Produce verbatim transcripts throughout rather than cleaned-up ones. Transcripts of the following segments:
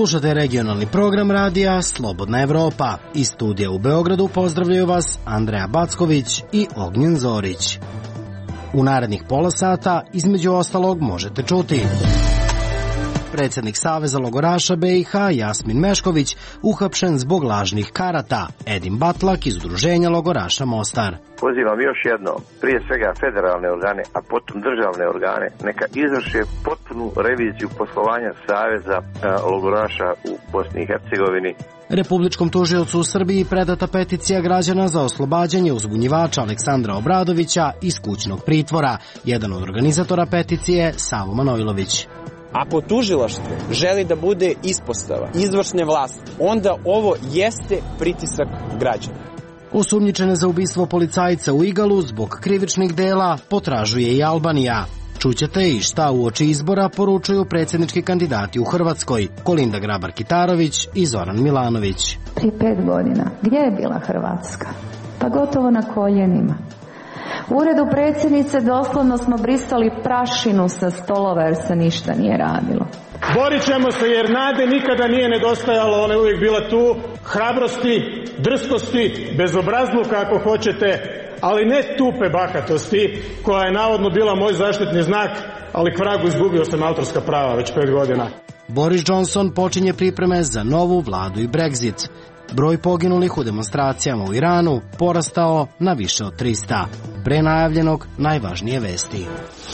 Slušate regionalni program radija Slobodna Evropa. Iz studija u Beogradu pozdravljaju vas Andreja Backović i Ognjen Zorić. U narednih pola sata, između ostalog, možete čuti: predsjednik Saveza logoraša B i H Jasmin Mešković uhapšen zbog lažnih karata. Edin Batlak iz Udruženja logoraša Mostar. Pozivam još jedno, prije svega federalne organe, a potom državne organe, neka izvrše potpunu reviziju poslovanja Saveza logoraša u Bosni i Hercegovini. Republičkom tužiocu u Srbiji predata peticija građana za oslobađanje uzbunjivača Aleksandra Obradovića iz kućnog pritvora. Jedan od organizatora peticije Savo Manojlović. Ako tužilaštvo želi da bude ispostava izvršne vlasti, onda ovo jeste pritisak građana. Osumnjičene za ubistvo policajca u Igalu zbog krivičnih dela potražuje i Albanija. Čućete i šta uoči izbora poručuju predsjednički kandidati u Hrvatskoj, Kolinda Grabar-Kitarović i Zoran Milanović. Prije pet godina, gdje je bila Hrvatska? Pa gotovo na koljenima. U uredu predsjednice doslovno smo brisali prašinu sa stolova jer se ništa nije radilo. Borit ćemo se jer nade nikada nije nedostajalo, ona je uvijek bila tu, hrabrosti, drskosti, bezobrazluka ako hoćete, ali ne tupe bahatosti koja je navodno bila moj zaštitni znak, ali k vragu izgubio sam autorska prava već pet godina. Boris Johnson počinje pripreme za novu vladu i Brexit. Broj poginulih u demonstracijama u Iranu porastao na više od trista. Pre najavljenog najvažnije vesti.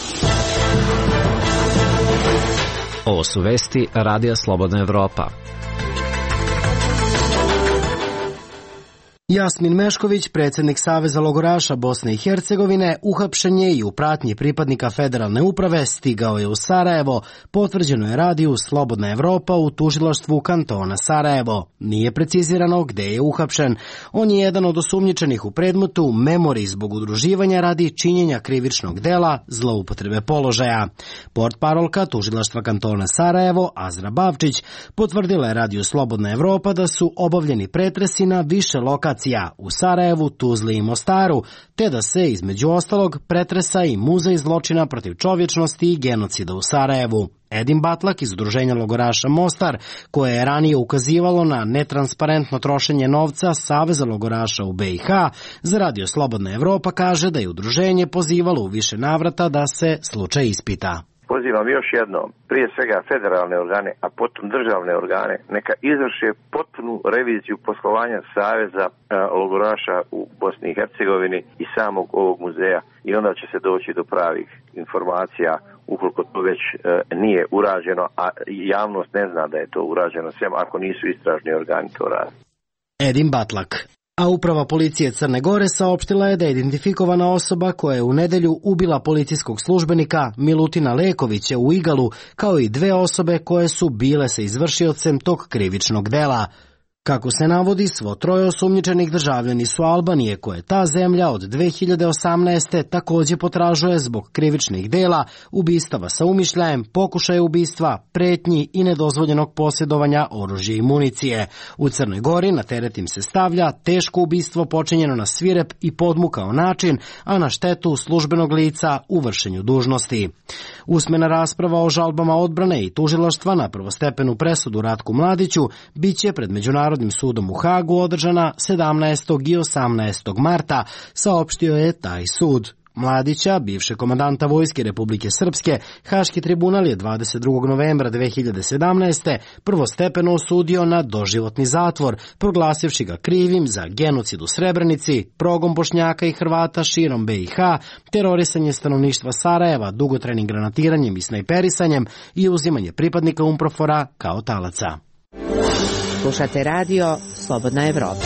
Ovo su vesti Radija Slobodna Evropa. Jasmin Mešković, predsjednik Saveza logoraša Bosne i Hercegovine, uhapšen je i u pratnji pripadnika federalne uprave stigao je u Sarajevo, potvrđeno je radiju Slobodna Evropa u tužilaštvu kantona Sarajevo. Nije precizirano gde je uhapšen. On je jedan od osumnjičenih u predmetu memorij zbog udruživanja radi činjenja krivičnog dela zloupotrebe položaja. Portparolka tužilaštva kantona Sarajevo, Azra Bavčić, potvrdila je radiju Slobodna Evropa da su obavljeni pretresi na više lokacija u Sarajevu, Tuzli i Mostaru, te da se, između ostalog, pretresa i muzej zločina protiv čovječnosti i genocida u Sarajevu. Edin Batlak iz Udruženja logoraša Mostar, koje je ranije ukazivalo na netransparentno trošenje novca Saveza logoraša u B i H, za Radio Slobodna Evropa kaže da je udruženje pozivalo u više navrata da se slučaj ispita. Pozivam još jednom, prije svega federalne organe, a potom državne organe, neka izvrše potpunu reviziju poslovanja Saveza logoraša u Bosni i Hercegovini i samog ovog muzeja i onda će se doći do pravih informacija ukoliko to već e, nije urađeno, a javnost ne zna da je to urađeno, sem ako nisu istražni organi to radi. Edin Batlak. A uprava policije Crne Gore saopštila je da je identifikovana osoba koja je u nedelju ubila policijskog službenika Milutina Lekovića u Igalu, kao i dve osobe koje su bile sa izvršiocem tog krivičnog dela. Kako se navodi, svo troje osumnjičenih državljani su Albanije, koje ta zemlja od dve hiljade osamnaeste. također potražuje zbog krivičnih dela, ubistava sa umišljajem, pokušaja ubistva, pretnji i nedozvoljenog posjedovanja oružja i municije. U Crnoj Gori na teret im se stavlja teško ubistvo počinjeno na svirep i podmukao način, a na štetu službenog lica u vršenju dužnosti. Usmena rasprava o žalbama odbrane i tužilaštva na prvostepenu presudu Ratku Mladiću biće pred Međunarodnim sudom u Hagu održana sedamnaestog i osamnaestog marta, saopštio je taj sud. Mladića, bivšeg komandanta Vojske Republike Srpske, Haški tribunal je dvadeset drugog novembra dve hiljade sedamnaeste. prvostepeno osudio na doživotni zatvor, proglasivši ga krivim za genocid u Srebrenici, progon Bošnjaka i Hrvata širom B i H, terorisanje stanovništva Sarajeva dugotrajnim granatiranjem i snajperisanjem i uzimanje pripadnika UNPROFOR-a kao talaca. Slušate radio Slobodna Evropa.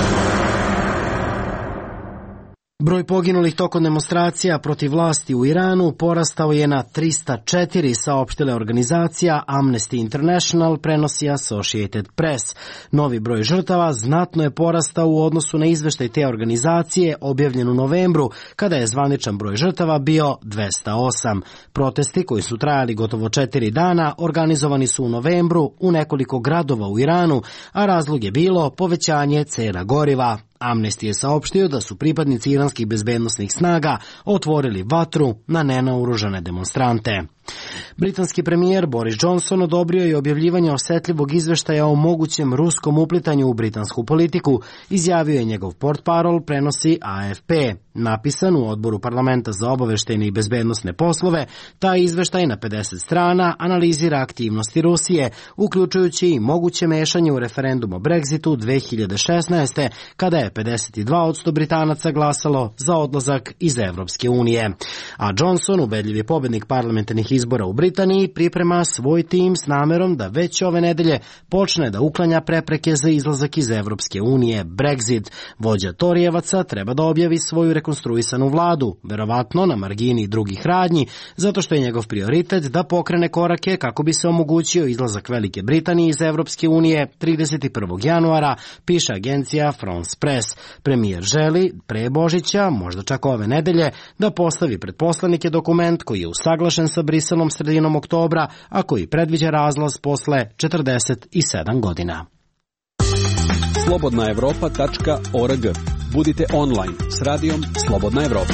Broj poginulih tokom demonstracija protiv vlasti u Iranu porastao je na trista četiri, saopštila organizacija Amnesty International, prenosi Associated Press. Novi broj žrtava znatno je porastao u odnosu na izveštaj te organizacije objavljen u novembru, kada je zvaničan broj žrtava bio dvesta osam. Protesti koji su trajali gotovo četiri dana organizovani su u novembru u nekoliko gradova u Iranu, a razlog je bilo povećanje cena goriva. Amnesty je saopštio da su pripadnici iranskih bezbednosnih snaga otvorili vatru na nenaoružane demonstrante. Britanski premijer Boris Johnson odobrio je objavljivanje osetljivog izveštaja o mogućem ruskom uplitanju u britansku politiku, izjavio je njegov portparol, prenosi A F P. Napisan u odboru parlamenta za obaveštajne i bezbednosne poslove, taj izveštaj na pedeset strana analizira aktivnosti Rusije, uključujući i moguće mešanje u referendum o Brexitu dve hiljade šesnaeste. kada je pedeset dva posto Britanaca glasalo za odlazak iz Evropske unije. A Johnson, ubedljivi pobednik parlamentarnih izbora u Britaniji, priprema svoj tim s namerom da već ove nedelje počne da uklanja prepreke za izlazak iz Evropske unije, Brexit. Vođa Torijevaca treba da objavi svoju rekonstruisanu vladu, verovatno na margini drugih radnji, zato što je njegov prioritet da pokrene korake kako bi se omogućio izlazak Velike Britanije iz Evropske unije trideset prvog januara, piše agencija France Press. Premijer želi, pre Božića, možda čak ove nedelje, da postavi pred poslanike dokument koji je usaglašen sa Briselom sredinom oktobra, a koji predviđa razlaz posle četrdeset sedam godina. slobodna evropa tačka org. Budite online s radijom Slobodna Evropa.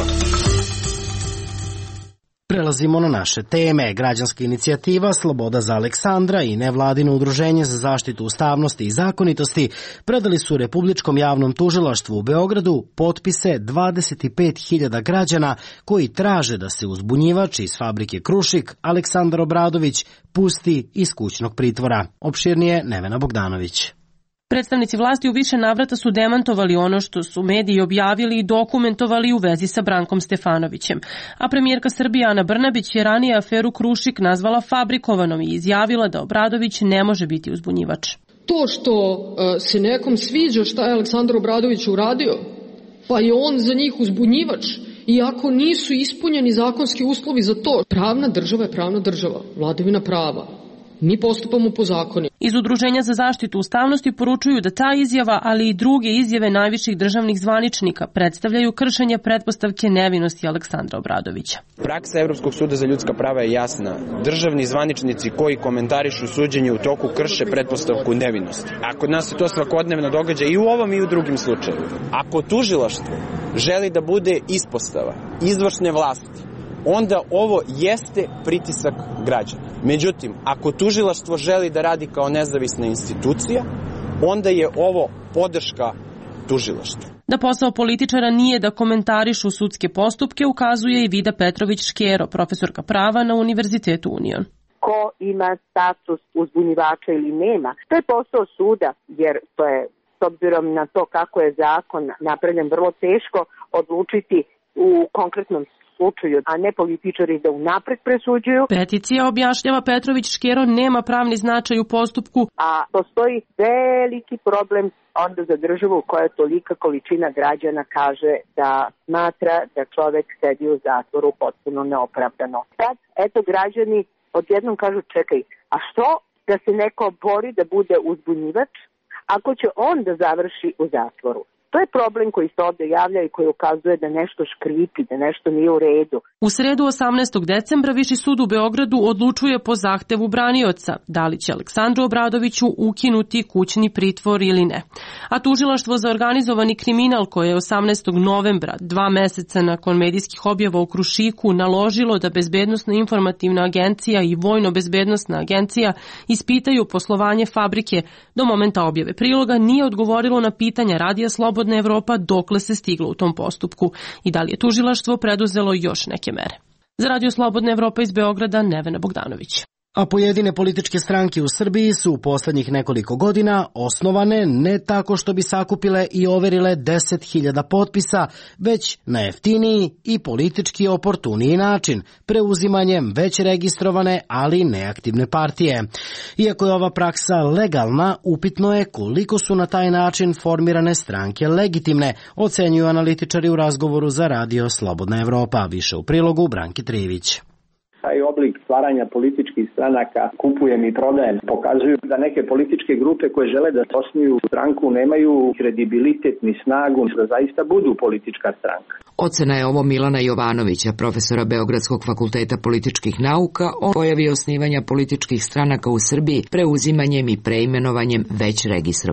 Prelazimo na naše teme. Građanska inicijativa Sloboda za Aleksandra i nevladino udruženje za zaštitu ustavnosti i zakonitosti predali su Republičkom javnom tužilaštvu u Beogradu potpise dvadeset pet hiljada građana koji traže da se uzbunjivač iz fabrike Krušik, Aleksandar Obradović, pusti iz kućnog pritvora. Opširnije Nevena Bogdanović. Predstavnici vlasti u više navrata su demantovali ono što su mediji objavili i dokumentovali u vezi sa Brankom Stefanovićem. A premijerka Srbije Ana Brnabić je ranije aferu Krušik nazvala fabrikovanom i izjavila da Obradović ne može biti uzbunjivač. To što se nekom sviđa šta je Aleksandar Obradović uradio, pa je on za njih uzbunjivač, iako nisu ispunjeni zakonski uslovi za to. Pravna država je pravna država, vladavina prava. Mi postupamo po zakonu. Iz Udruženja za zaštitu ustavnosti poručuju da ta izjava, ali i druge izjave najviših državnih zvaničnika predstavljaju kršenje pretpostavke nevinosti Aleksandra Obradovića. Praksa Evropskog suda za ljudska prava je jasna. Državni zvaničnici koji komentarišu suđenje u toku krše pretpostavku nevinosti. A kod nas se to svakodnevno događa i u ovom i u drugim slučajevima. Ako tužilaštvo želi da bude ispostava izvršne vlasti, onda ovo jeste pritisak građana. Međutim, ako tužilaštvo želi da radi kao nezavisna institucija, onda je ovo podrška tužilaštvu. Da posao političara nije da komentarišu sudske postupke, ukazuje i Vida Petrović-Škero, profesorka prava na Univerzitetu Union. Ko ima status uzbunjivača ili nema, to je posao suda, jer to je, s obzirom na to kako je zakon napravljen, vrlo teško odlučiti u konkretnom slučaju, a ne političari da unapred presuđuju. Peticija, objašnjava Petrović-Škero, nema pravni značaj u postupku. A postoji veliki problem onda za državu koja tolika količina građana kaže da smatra da čovek sedi u zatvoru potpuno neopravdano. Sad, eto, građani odjednom kažu, čekaj, a što da se neko bori da bude uzbunjivač ako će on da završi u zatvoru? To je problem koji se ovde javlja i koji ukazuje da nešto škripi, da nešto nije u redu. U sredu osamnaestog decembra Viši sud u Beogradu odlučuje po zahtevu branioca da li će Aleksandru Obradoviću ukinuti kućni pritvor ili ne. A tužilaštvo za organizovani kriminal koje je osamnaestog novembra, dva meseca nakon medijskih objava u Krušiku, naložilo da Bezbednosno-informativna agencija i Vojno-bezbednosna agencija ispitaju poslovanje fabrike do momenta objave priloga, nije odgovorilo na pitanja Radija Slobodna Evropa dokle se stiglo u tom postupku i da li je tužilaštvo preduzelo još neke mere. Za Radio Slobodna Evropa iz Beograda, Nevena Bogdanović. A pojedine političke stranke u Srbiji su u poslednjih nekoliko godina osnovane ne tako što bi sakupile i overile deset hiljada potpisa, već na jeftiniji i politički oportuniji način, preuzimanjem već registrovane, ali neaktivne partije. Iako je ova praksa legalna, upitno je koliko su na taj način formirane stranke legitimne, ocenjuju analitičari u razgovoru za Radio Slobodna Evropa. Više u prilogu Branke Trivić. Taj oblik stvaranja političkih stranaka, kupujem i prodajem, pokazuju da neke političke grupe koje žele da osnuju stranku nemaju kredibilitet ni snagu da zaista budu politička stranka. Ocena je ovo Milana Jovanovića, profesora Beogradskog fakulteta političkih nauka, o pojavi osnivanja političkih stranaka u Srbiji preuzimanjem i preimenovanjem već registrovanih.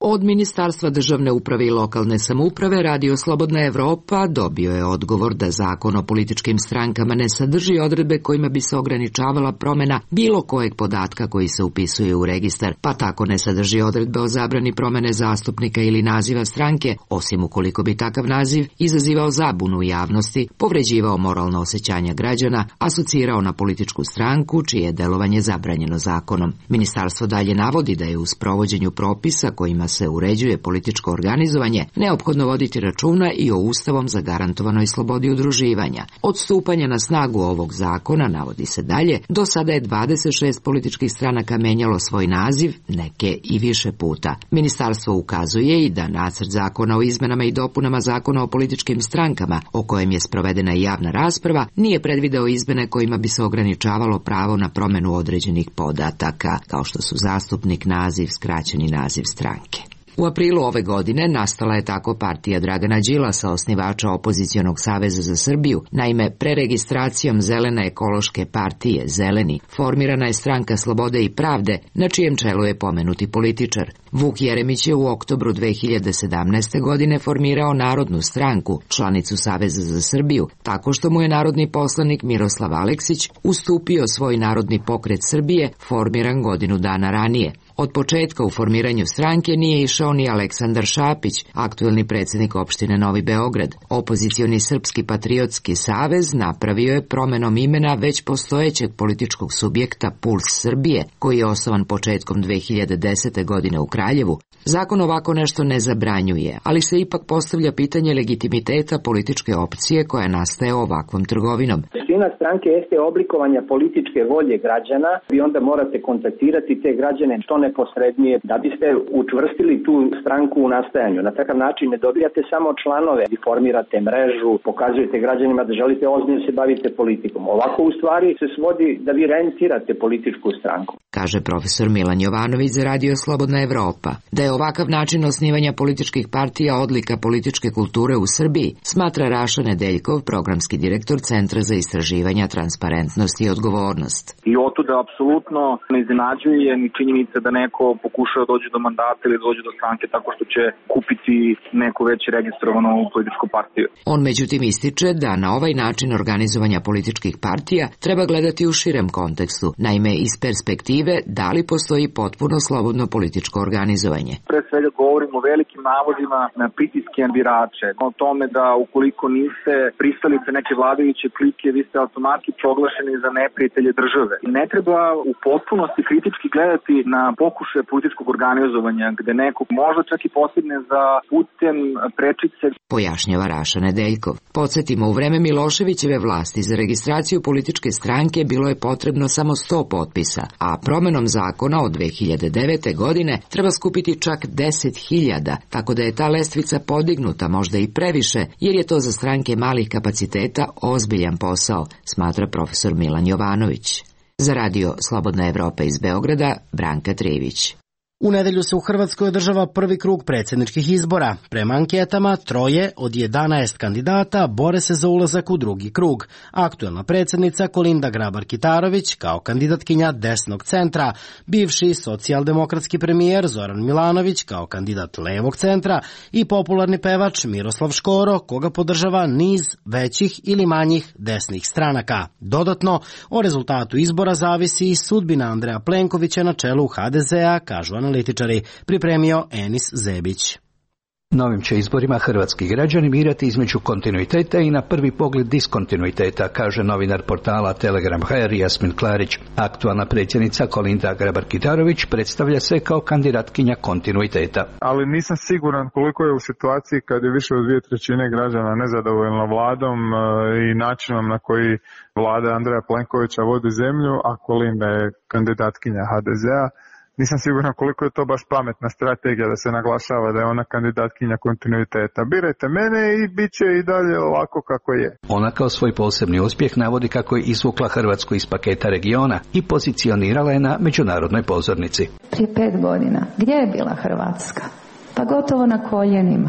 Od Ministarstva državne uprave i lokalne samouprave Radio Slobodna Evropa dobio je odgovor da Zakon o političkim strankama ne sadrži odredbe kojima bi se ograničavala promena bilo kojeg podatka koji se upisuje u registar, pa tako ne sadrži odredbe o zabrani promene zastupnika ili naziva stranke, osim ukoliko bi takav naziv izazivao zabunu u javnosti, povređivao moralno osjećanja građana, asocirao na političku stranku čije je delovanje zabranjeno zakonom. Ministarstvo dalje navodi da je u sprovođenju propisa kojima se uređuje političko organizovanje neophodno voditi računa i o ustavom zagarantovanoj slobodi udruživanja. Od stupanja na snagu ovog zakona, navodi se dalje, do sada je dvadeset šest političkih stranaka menjalo svoj naziv, neke i više puta. Ministarstvo ukazuje i da nacrt zakona o izmenama i dopunama Zakona o političkim strankama, o kojem je sprovedena i javna rasprava, nije predvideo izmene kojima bi se ograničavalo pravo na promenu određenih podataka, kao što su zastupnik, naziv, skraćeni naziv stranke. U aprilu ove godine nastala je tako partija Dragana Đilasa, osnivača opozicionog Saveza za Srbiju. Naime, preregistracijom Zelene ekološke partije Zeleni formirana je stranka Slobode i pravde, na čijem čelu je pomenuti političar. Vuk Jeremić je u oktobru dve hiljade sedamnaeste. godine formirao Narodnu stranku, članicu Saveza za Srbiju, tako što mu je narodni poslanik Miroslav Aleksić ustupio svoj Narodni pokret Srbije, formiran godinu dana ranije. Od početka u formiranju stranke nije išao ni Aleksandar Šapić, aktuelni predsjednik opštine Novi Beograd. Opozicioni Srpski patriotski savez napravio je promenom imena već postojećeg političkog subjekta Puls Srbije, koji je osnovan početkom dve hiljade desete. godine u Kraljevu. Zakon ovako nešto ne zabranjuje, ali se ipak postavlja pitanje legitimiteta političke opcije koja nastaje ovakvom trgovinom. Suština stranke jeste oblikovanja političke volje građana. Vi onda morate kontaktirati te građane što neposrednije da biste učvrstili tu stranku u nastajanju. Na takav način ne dobijate samo članove, vi formirate mrežu, pokazujete građanima da želite ozbiljno se bavite politikom. Ovako u stvari se svodi da vi rentirate političku stranku. Kaže profesor Milan Jovanović za Radio Slobodna Evropa. Da je ovakav način osnivanja političkih partija odlika političke kulture u Srbiji, smatra Raša Nedeljkov, programski direktor Centra za istraživanja, transparentnost i odgovornost. I otuda apsolutno ne iznenađuje ni činjenica da neko pokušava da dođe do mandata ili dođe do stranke tako što će kupiti neku već registrovanu političku partiju. On međutim ističe da na ovaj način organizovanja političkih partija treba gledati u širem kontekstu, naime iz perspektive da li postoji potpuno slobodno političko organizovanje. Pre svega govorimo o velikim navodima na pritiske na birače, o tome da ukoliko niste pristalice neke vladajuće klike, vi ste automatski proglašeni za neprijatelje države. I ne treba u potpunosti kritički gledati na pokušaje političkog organizovanja, gde neko možda čak i postigne za putem prečice. Pojašnjava Raša Nedeljkov. Podsjetimo, u vreme Miloševićeve vlasti za registraciju političke stranke bilo je potrebno samo sto potpisa, a promenom zakona od dve hiljade devete. godine treba skupiti čak deset hiljada, tako da je ta lestvica podignuta možda i previše, jer je to za stranke malih kapaciteta ozbiljan posao, smatra profesor Milan Jovanović. Za Radio Slobodna Evropa iz Beograda, Branka Trijević. U nedelju se u Hrvatskoj održava prvi krug predsjedničkih izbora. Prema anketama, troje od jedanaest kandidata bore se za ulazak u drugi krug. Aktuelna predsjednica Kolinda Grabar-Kitarović kao kandidatkinja desnog centra, bivši socijaldemokratski premijer Zoran Milanović kao kandidat levog centra i popularni pevač Miroslav Škoro, koga podržava niz većih ili manjih desnih stranaka. Dodatno, o rezultatu izbora zavisi i sudbina Andreja Plenkovića na čelu ha de zea, kažu analitičari, pripremio Enis Zebić. Novim će izborima hrvatski građani birati između kontinuiteta i na prvi pogled diskontinuiteta, kaže novinar portala Telegram punkt ha er Jasmin Klarić. Aktualna predsjednica Kolinda Grabar-Kitarović predstavlja se kao kandidatkinja kontinuiteta. Ali nisam siguran koliko je u situaciji kad je više od dvije trećine građana nezadovoljno vladom i načinom na koji vlada Andreja Plenkovića vodi zemlju, a Kolinda je kandidatkinja ha de zea. Nisam siguran koliko je to baš pametna strategija da se naglašava da je ona kandidatkinja kontinuiteta. Birajte mene i bit će i dalje ovako kako je. Ona kao svoj posebni uspjeh navodi kako je izvukla Hrvatsku iz paketa regiona i pozicionirala je na međunarodnoj pozornici. Prije pet godina gdje je bila Hrvatska? Pa gotovo na koljenima.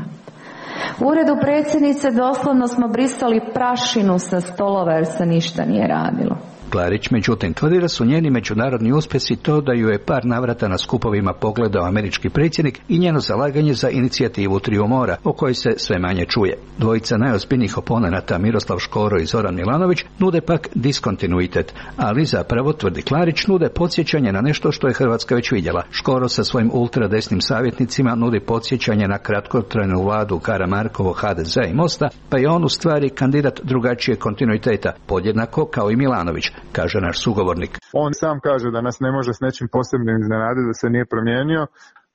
U uredu predsjednice doslovno smo brisali prašinu sa stolova jer se ništa nije radilo. Klarić, međutim, tvrdi da su njeni međunarodni uspjesi to da ju je par navrata na skupovima pogledao američki predsjednik i njeno zalaganje za inicijativu Triju mora, o kojoj se sve manje čuje. Dvojica najozbiljnijih oponenata, Miroslav Škoro i Zoran Milanović, nude pak diskontinuitet, ali zapravo, tvrdi Klarić, nude podsjećanje na nešto što je Hrvatska već vidjela. Škoro sa svojim ultradesnim savjetnicima nudi podsjećanje na kratkotrajnu vladu Karamarkovo, ha de zea i Mosta, pa je on u stvari kandidat drugačijeg kontinuiteta, podjednako kao i Milanović, kaže naš sugovornik. On sam kaže da nas ne može s nečim posebnim iznenaditi, da se nije promijenio,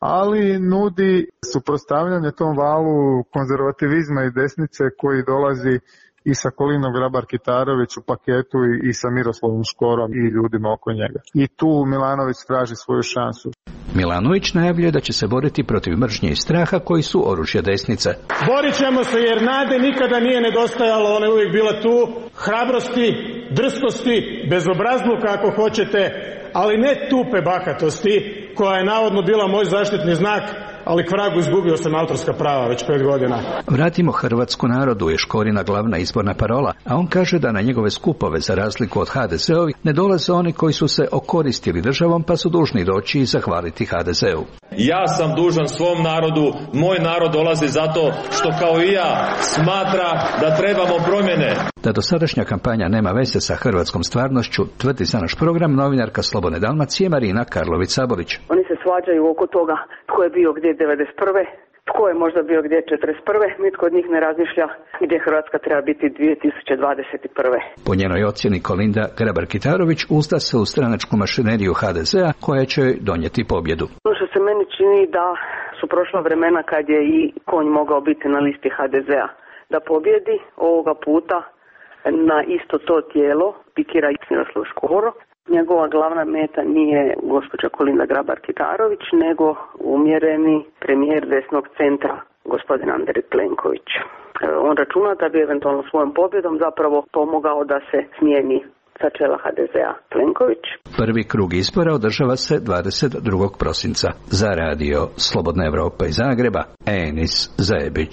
ali nudi suprotstavljanje tom valu konzervativizma i desnice koji dolazi i sa Kolinom Grabar-Kitarović u paketu i, i sa Miroslavom Škorom i ljudima oko njega. I tu Milanović traži svoju šansu. Milanović najavljuje da će se boriti protiv mržnje i straha koji su oružje desnice. Borit ćemo se jer nade nikada nije nedostajalo, ona je uvijek bila tu, hrabrosti, drskosti, bezobrazluka ako hoćete, ali ne tupe bahatosti koja je navodno bila moj zaštitni znak, ali k vragu izgubio sam autorska prava već pet godina. Vratimo Hrvatsku narodu je Škorina glavna izborna parola, a on kaže da na njegove skupove, za razliku od ha de zeovih, ne dolaze oni koji su se okoristili državom pa su dužni doći i zahvaliti ha de zeu. Ja sam dužan svom narodu, moj narod dolazi zato što kao i ja smatra da trebamo promjene. Da dosadašnja kampanja nema veze sa hrvatskom stvarnošću, tvrdi za naš program novinarka Slobodne Dalmacije Marina Karlović-Sabolić. Oni se svađaju oko toga tko je bio gdje devedeset prve, tko je možda bio gdje četrdeset prve, nitko od njih ne razmišlja gdje Hrvatska treba biti dvije tisuće dvadeset prve. Po njenoj ocjeni Kolinda Grabar-Kitarović uzda se u stranačku mašineriju ha de zea koja će donijeti pobjedu. Ono što se meni čini da su prošla vremena kad je i konj mogao biti na listi ha de zea da pobjedi, ovoga puta na isto to tijelo pikira Miroslav Škoro. Njegova glavna meta nije gospođa Kolinda Grabar-Kitarović, nego umjereni premijer desnog centra, gospodin Andrej Plenković. On računa da bi eventualno svojom pobjedom zapravo pomogao da se smijeni sa čela ha de zea Plenković. Prvi krug izbora održava se dvadeset drugog prosinca. Za radio Slobodna Evropa iz Zagreba, Enis Zajebić.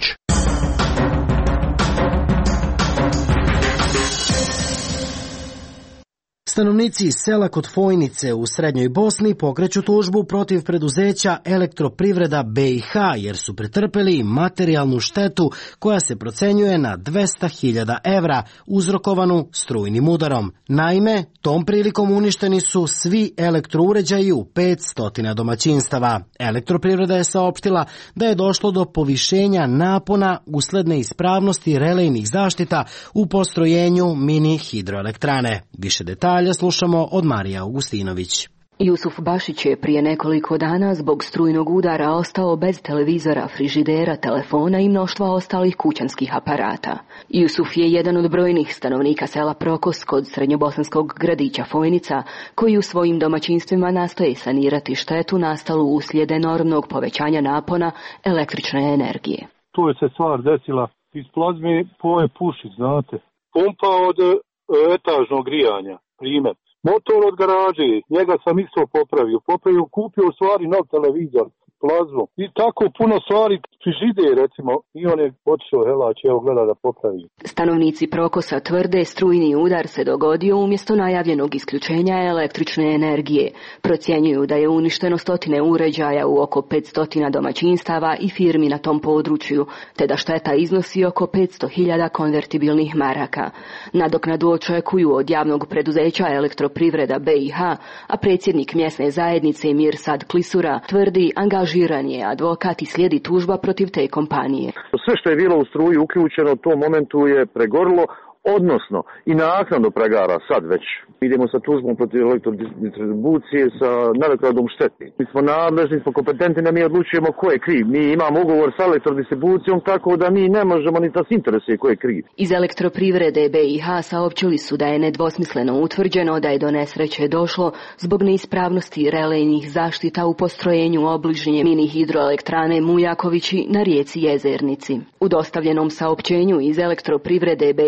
Stanovnici iz sela kod Fojnice u Srednjoj Bosni pokreću tužbu protiv preduzeća Elektroprivreda be i ha jer su pretrpeli materijalnu štetu koja se procenjuje na dvesta hiljada evra uzrokovanu strujnim udarom. Naime, tom prilikom uništeni su svi elektrouređaji u petsto domaćinstava. Elektroprivreda je saopštila da je došlo do povišenja napona usled neispravnosti relejnih zaštita u postrojenju mini hidroelektrane. Više detalja slušamo od Marija Augustinović. Jusuf Bašić je prije nekoliko dana zbog strujnog udara ostao bez televizora, frižidera, telefona i mnoštva ostalih kućanskih aparata. Jusuf je jedan od brojnih stanovnika sela Prokos kod srednjobosanskog gradića Fojnica, koji u svojim domaćinstvima nastoje sanirati štetu nastalu uslijed enormnog povećanja napona električne energije. Tu je se stvar desila iz plazme poje puši, znate. Pumpa od etažnog grijanja, primjer. Motor od garaže, njega sam isto popravio. Popravio, kupio u stvari nov televizor, plazmu. I tako puno stvari, frižide recimo, i on je otišao, helač, evo gleda da popravi. Stanovnici Prokosa tvrde strujni udar se dogodio umjesto najavljenog isključenja električne energije. Procjenjuju da je uništeno stotine uređaja u oko petsto domaćinstava i firmi na tom području, te da šteta iznosi oko petsto hiljada konvertibilnih maraka. Nadoknadu očekuju od javnog preduzeća Elektroprivreda be i ha, a predsjednik mjesne zajednice Mirsad Klisura tvrdi angažiran je advokat i slijedi tužba protiv te kompanije. Sve što je bilo u struji uključeno u tom momentu je pregorilo, odnosno i naknadno pregara sad već. Idemo sa tužbom protiv elektrodistribucije sa nadoknadom štete. Mi smo nadležni, smo kompetentni da mi odlučujemo ko je kriv. Mi imamo ugovor sa elektrodistribucijom, tako da mi ne možemo ni tas interesuje ko je kriv. Iz Elektroprivrede be i ha saopćili su da je nedvosmisleno utvrđeno da je do nesreće došlo zbog neispravnosti relejnih zaštita u postrojenju obližnje mini hidroelektrane Mujakovići na rijeci Jezernici. U dostavljenom saopćenju iz Elektroprivrede be i ha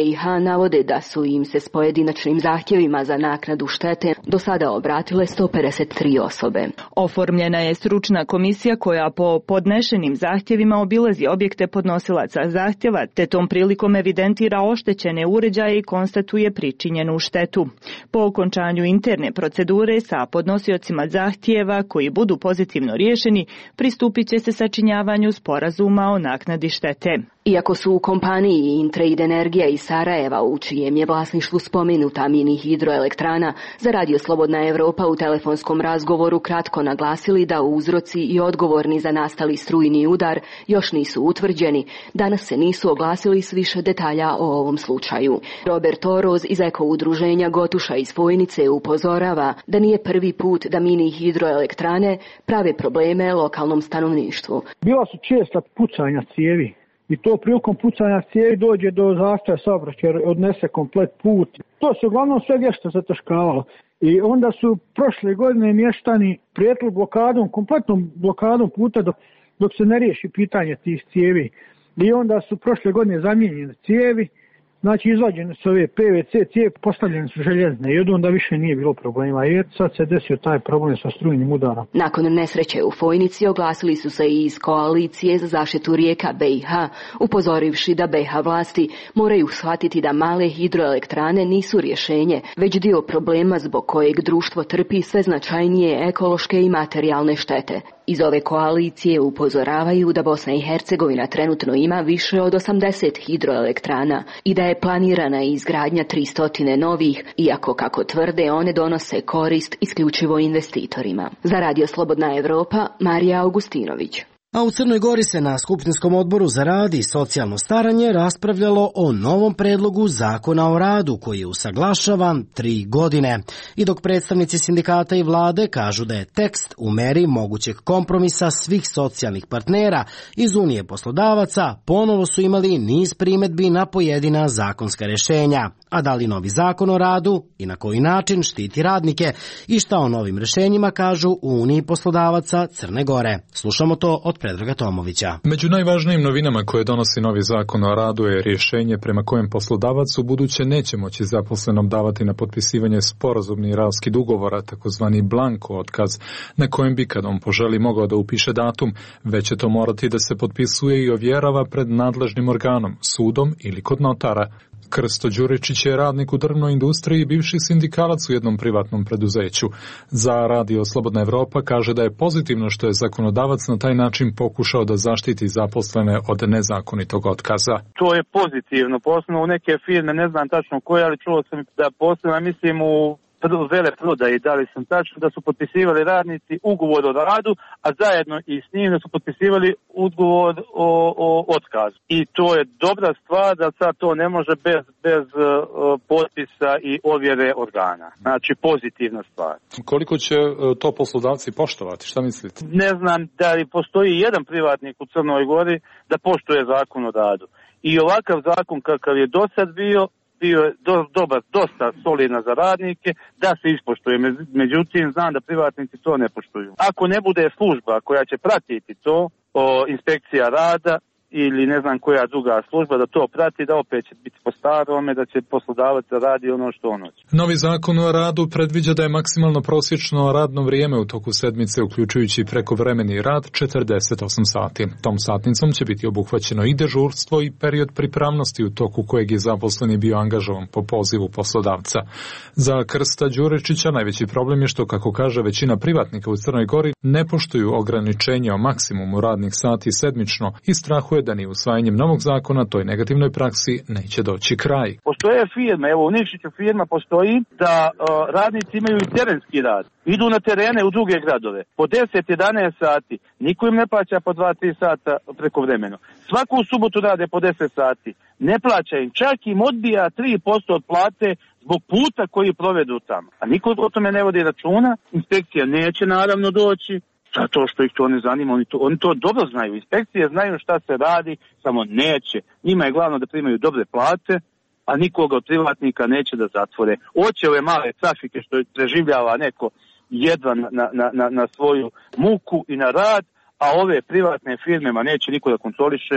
navode da su im se s pojedinačnim zahtjevima za naknadu štete do sada obratile sto pedeset tri osobe. Oformljena je stručna komisija koja po podnešenim zahtjevima obilazi objekte podnosilaca zahtjeva, te tom prilikom evidentira oštećene uređaje i konstatuje pričinjenu štetu. Po okončanju interne procedure sa podnosiocima zahtjeva koji budu pozitivno riješeni, pristupit će se sačinjavanju sporazuma o naknadi štete. Iako su u kompaniji Intrade Energija iz Sarajeva, u čijem je vlasništvu spomenuta mini hidroelektrana, za Radio Slobodna Evropa u telefonskom razgovoru kratko naglasili da uzroci i odgovorni za nastali strujni udar još nisu utvrđeni, danas se nisu oglasili s više detalja o ovom slučaju. Robert Oroz iz Eko udruženja Gotuša iz Fojnice upozorava da nije prvi put da mini hidroelektrane prave probleme lokalnom stanovništvu. Bila su česta pucanja cijevi. I to prilikom pucanja cijevi dođe do zastoja saobraćaja, odnese komplet put. To se uglavnom sve vješto zataškavalo. I onda su prošle godine mještani prijetili blokadom, kompletnom blokadom puta dok, dok se ne riješi pitanje tih cijevi. I onda su prošle godine zamijenjene cijevi, znači izvađene su ove P V C cijevi, postavljene su željezne i od onda više nije bilo problema. I sad se desio taj problem sa strujnim udarom. Nakon nesreće u Fojnici oglasili su se i iz koalicije za zaštitu rijeka B i H, upozorivši da B i H vlasti moraju shvatiti da male hidroelektrane nisu rješenje, već dio problema zbog kojeg društvo trpi sve značajnije ekološke i materijalne štete. Iz ove koalicije upozoravaju da Bosna i Hercegovina trenutno ima više od osamdeset hidroelektrana i da je planirana izgradnja tristo novih, iako kako tvrde one donose korist isključivo investitorima. Za Radio Slobodna Evropa, Marija Augustinović. A u Crnoj Gori se na Skupštinskom odboru za rad i socijalno staranje raspravljalo o novom predlogu zakona o radu koji je usaglašavan tri godine. I dok predstavnici sindikata i vlade kažu da je tekst u meri mogućeg kompromisa svih socijalnih partnera iz Unije poslodavaca, ponovo su imali niz primjedbi na pojedina zakonska rješenja. A da li novi zakon o radu i na koji način štiti radnike i šta o novim rješenjima kažu u Uniji poslodavaca Crne Gore. Slušamo to od Predraga Tomovića. Među najvažnijim novinama koje donosi novi zakon o radu je rješenje prema kojem poslodavac u buduće neće moći zaposlenom davati na potpisivanje sporazumni raskid ugovora, takozvani blanko otkaz, na kojem bi kad on poželi mogao da upiše datum, već će to morati da se potpisuje i ovjerava pred nadležnim organom, sudom ili kod notara. Krsto Đuričić je radnik u drvnoj industriji i bivši sindikalac u jednom privatnom preduzeću. Za Radio Slobodna Evropa kaže da je pozitivno što je zakonodavac na taj način pokušao da zaštiti zaposlene od nezakonitog otkaza. To je pozitivno, posebno u neke firme, ne znam tačno koje, ali čuo sam da posebno, mislim, u vele prodaji, da li sam tačno, da su potpisivali radnici ugovor o radu, a zajedno i s njim da su potpisivali ugovor o, o otkazu. I to je dobra stvar da sad to ne može bez, bez uh, potpisa i ovjere organa. Znači pozitivna stvar. Koliko će uh, to poslodavci poštovati? Šta mislite? Ne znam da li postoji jedan privatnik u Crnoj Gori da poštuje zakon o radu. I ovakav zakon kakav je do sad bio, bio je do, dobar, dosta solidna za radnike, da se ispoštuje. Međutim, znam da privatnici to ne poštuju. Ako ne bude služba koja će pratiti to, o, inspekcija rada ili ne znam koja druga služba da to prati, da opet će biti po starome, da će poslodavac radi ono što on hoće. Novi zakon o radu predviđa da je maksimalno prosječno radno vrijeme u toku sedmice, uključujući prekovremeni rad, četrdeset osam sati. Tom satnicom će biti obuhvaćeno i dežurstvo i period pripravnosti u toku kojeg je zaposleni bio angažovan po pozivu poslodavca. Za Krsta Đuričića najveći problem je što, kako kaže većina privatnika u Crnoj Gori, ne poštuju ograničenja o maksimumu radnih sati sedmično i strahuje da ni usvajanjem novog zakona toj negativnoj praksi neće doći kraj. Postoje firme, evo u Nikšiću firma postoji da uh, radnici imaju i terenski rad. Idu na terene u druge gradove. Po deset jedanaest sati. Niko im ne plaća po dva tri sata prekovremeno. Svaku subotu rade po deset sati. Ne plaća im. Čak im odbija tri posto od plate zbog puta koji provedu tamo. A niko o tome ne vodi računa. Inspekcija neće naravno doći. Zato što ih to ne zanima, oni to, oni to dobro znaju. Inspekcije znaju šta se radi, samo neće. Njima je glavno da primaju dobre plate, a nikoga od privatnika neće da zatvore. Oće ove male trafike što preživljava neko jedva na, na, na, na svoju muku i na rad, a ove privatne firme ma neće niko da kontroliše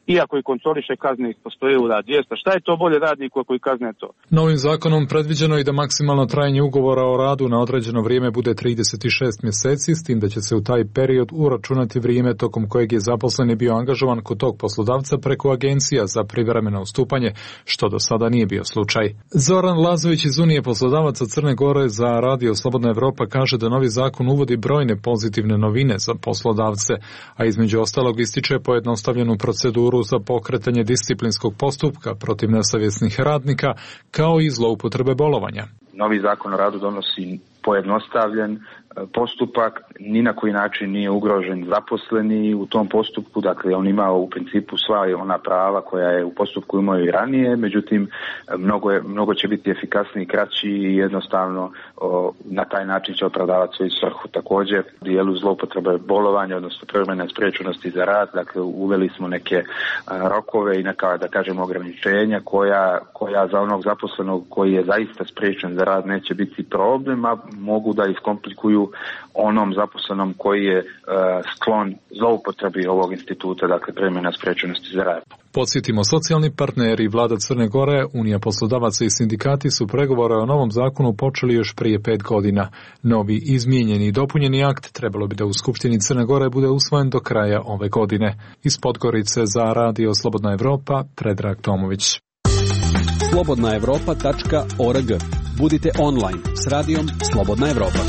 iako i kontroliše kazne postoje u rad dvjesto. Šta je to bolje radniku ako i kazne to? Novim zakonom predviđeno je da maksimalno trajanje ugovora o radu na određeno vrijeme bude trideset šest mjeseci, s tim da će se u taj period uračunati vrijeme tokom kojeg je zaposleni bio angažovan kod tog poslodavca preko agencija za privremeno ustupanje, što do sada nije bio slučaj. Zoran Lazović iz Unije poslodavaca Crne Gore za Radio Slobodna Evropa kaže da novi zakon uvodi brojne pozitivne novine za poslodavce, a između ostalog ističe pojednostavljenu proceduru za pokretanje disciplinskog postupka protiv nesavjesnih radnika, kao i zloupotrebe bolovanja. Novi zakon o radu donosi pojednostavljen postupak, ni na koji način nije ugrožen zaposleni u tom postupku, dakle on ima u principu sva ona prava koja je u postupku imao i ranije, međutim mnogo, je, mnogo će biti efikasniji, kraći i jednostavno o, na taj način će opravdavati svoju svrhu. Također u dijelu zloupotrebe bolovanja, odnosno privremene spriječenosti za rad, dakle uveli smo neke a, rokove i neka, da kažemo, ograničenja koja, koja za onog zaposlenog koji je zaista spriječen za rad neće biti problem, a mogu da iskomplikuju onom zaposlenom koji je uh, sklon zloupotrebi ovog instituta, dakle privremene spriječenosti za rad. Podsjetimo, socijalni partneri, Vlada Crne Gore, Unija poslodavaca i sindikati su pregovore o novom zakonu počeli još prije pet godina. Novi izmijenjeni i dopunjeni akt trebalo bi da u Skupštini Crne Gore bude usvojen do kraja ove godine. Iz Podgorice za Radio Slobodna Evropa, Predrag Tomović. slobodna evropa tačka org. Budite online s radijom Slobodna Evropa.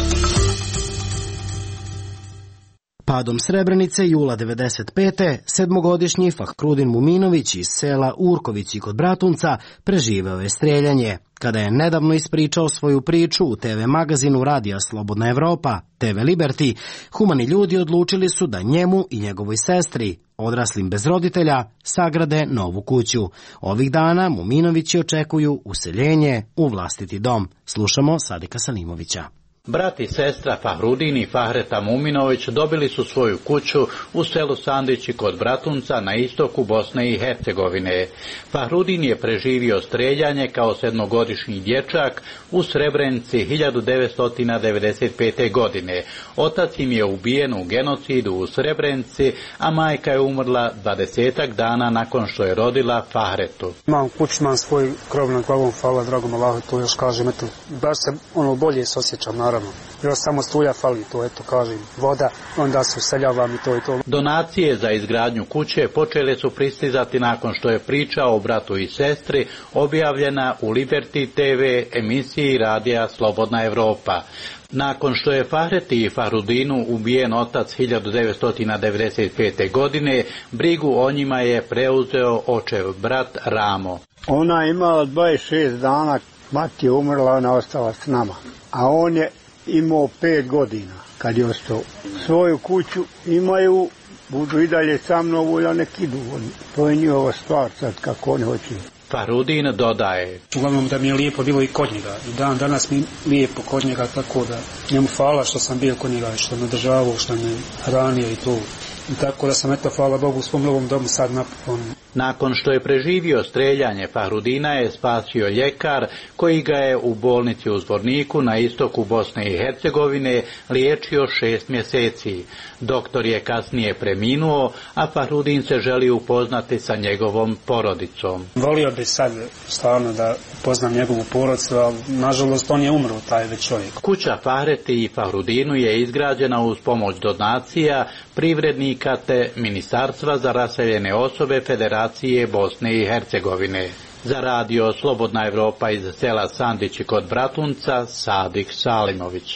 Padom Srebrenice jula devedeset pete sedmogodišnji Fahrudin Muminović iz sela Urkovići kod Bratunca preživeo je streljanje. Kada je nedavno ispričao svoju priču u te ve magazinu Radija Slobodna Evropa, te ve Liberty, humani ljudi odlučili su da njemu i njegovoj sestri, odraslim bez roditelja, sagrade novu kuću. Ovih dana Muminovići očekuju useljenje u vlastiti dom. Slušamo Sadika Salimovića. Brat i sestra Fahrudin i Fahreta Muminović dobili su svoju kuću u selu Sandići kod Bratunca na istoku Bosne i Hercegovine. Fahrudin je preživio streljanje kao sedmogodišnji dječak u Srebrenici hiljadu devetsto devedeset pete. godine. Otac im je ubijen u genocidu u Srebrenici, a majka je umrla dvadesetak dana nakon što je rodila Fahretu. Imam kuću, imam svoj krov nad glavom, hvala dragom Allahu, to još kažem, eto, baš se ono bolje se osjećam, naravno. Još samo struja fali, to eto kažem, voda, onda se useljavam i to i to. Donacije za izgradnju kuće počele su pristizati nakon što je priča o bratu i sestri objavljena u Liberty te ve emisiji Radija Slobodna Evropa. Nakon što je Fahreti i Fahrudinu ubijen otac hiljadu devetsto devedeset pete. godine, brigu o njima je preuzeo očev brat Ramo. Ona je imala dvadeset šest dana, mati je umrla, ona ostala s nama. A on je imao pet godina kad je ostao. Svoju kuću imaju, budu i dalje sa mnom, volja nek idu. To je njihova stvar sad kako oni hoće. Fahrudin dodaje. Uglavnom da mi je lijepo bilo i kod njega. I dan danas mi lijepo kod njega, tako da njemu hvala što sam bio kod njega, što me državao, što me hranio i to. I tako da sam, eto, hvala Bogu, u svom novom domu sad napokon. Nakon što je preživio streljanje, Fahrudina je spasio ljekar koji ga je u bolnici u Zvorniku na istoku Bosne i Hercegovine liječio šest mjeseci. Doktor je kasnije preminuo, a Fahrudin se želi upoznati sa njegovom porodicom. Volio bi sad stvarno da poznam njegovu porodicu, ali nažalost on je umro, taj već čovjek. Kuća Fahreti i Fahrudinu je izgrađena uz pomoć donacija, privrednika te Ministarstva za raseljene osobe Federacije Bosne i Hercegovine. Za Radio Slobodna Evropa iz sela Sandići kod Bratunca, Sadik Salimović.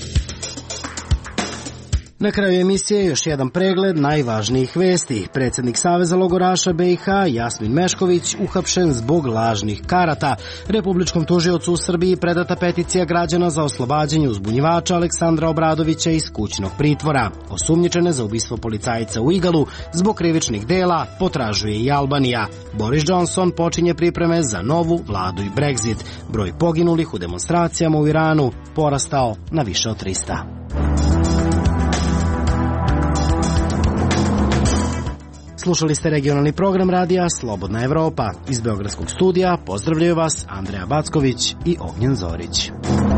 Na kraju emisije još jedan pregled najvažnijih vesti. Predsjednik Saveza logoraša be i ha Jasmin Mešković uhapšen zbog lažnih karata. Republičkom tužiocu u Srbiji predata peticija građana za oslobađanje uzbunjivača Aleksandra Obradovića iz kućnog pritvora. Osumnjičene za ubistvo policajca u Igalu zbog krivičnih dela potražuje i Albanija. Boris Johnson počinje pripreme za novu vladu i Brexit. Broj poginulih u demonstracijama u Iranu porastao na više od trista. Slušali ste regionalni program Radija Slobodna Evropa. Iz Beogradskog studija pozdravljaju vas Andreja Backović i Ognjen Zorić.